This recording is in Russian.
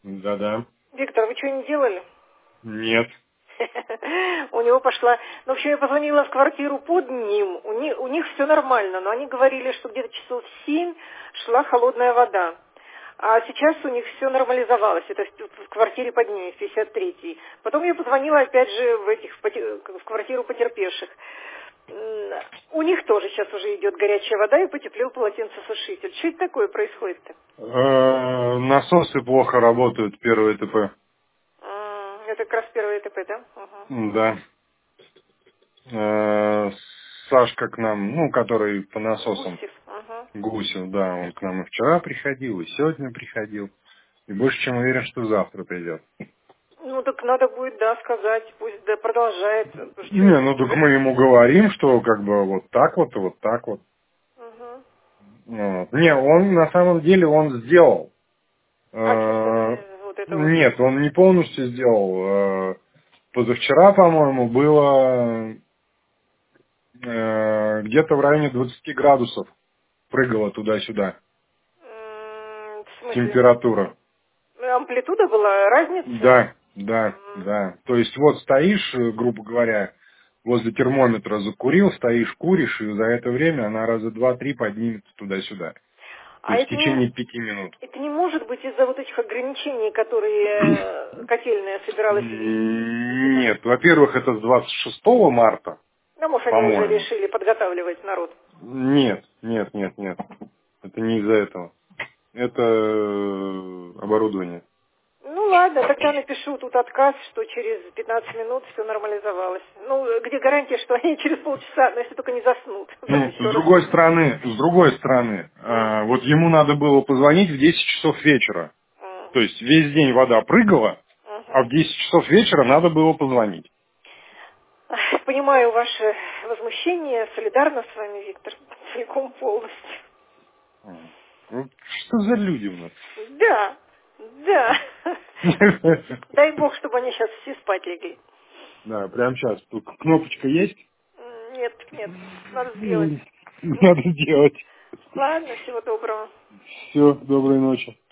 Да-да. Виктор, вы что, не делали? Нет. У него пошла... Ну, в общем, я позвонила в квартиру под ним. У них все нормально, но они говорили, что где-то часов в 7 шла холодная вода. А сейчас у них все нормализовалось. Это в квартире под ними, в 53-й. Потом я позвонила опять же в квартиру потерпевших. У них тоже сейчас уже идет горячая вода и потеплел полотенцесушитель. Что это такое происходит-то? Насосы плохо работают, первое ТП. Это как раз первое ТП, да? Угу. Да. Сашка к нам, ну, который по насосам. Гусев. Ага. Гусев, да, он к нам и вчера приходил, и сегодня приходил. И больше чем уверен, что завтра придет. Ну, так надо будет, да, сказать, пусть да, продолжает. Потому что Не, ну так мы ему говорим, что как бы вот так вот и вот так вот. Угу. Вот. Не, он на самом деле он сделал. Очищенное вот это вот. Нет, он не полностью сделал. Позавчера, по-моему, было где-то в районе 20 градусов прыгала туда-сюда В смысле? температура. Амплитуда была, разница? Да, да, да. То есть вот стоишь, грубо говоря, возле термометра закурил, стоишь, куришь, и за это время она раза два-три поднимется туда-сюда. То А есть в течение 5 минут. это не может быть из-за вот этих ограничений, которые котельная собиралась ввести? Нет, во-первых, это с 26 марта, Да, может, они уже по-моему. решили подготавливать народ. Нет, нет, нет, нет. Это не из-за этого. Это оборудование. Ну ладно, тогда напишу тут отказ, что через 15 минут все нормализовалось. Ну, где гарантия, что они через полчаса, но если только не заснут. Ну, Еще раз. с другой стороны, вот ему надо было позвонить в 10 часов вечера. То есть весь день вода прыгала, а в 10 часов вечера надо было позвонить. Понимаю ваше возмущение, солидарна с вами, Виктор, целиком полностью. Ну, что за люди у нас? Да, да. Дай бог, чтобы они сейчас все спать легли. Да, прямо сейчас. Тут кнопочка есть? Нет, нет, надо сделать. Надо сделать. Ладно, всего доброго. Все, доброй ночи.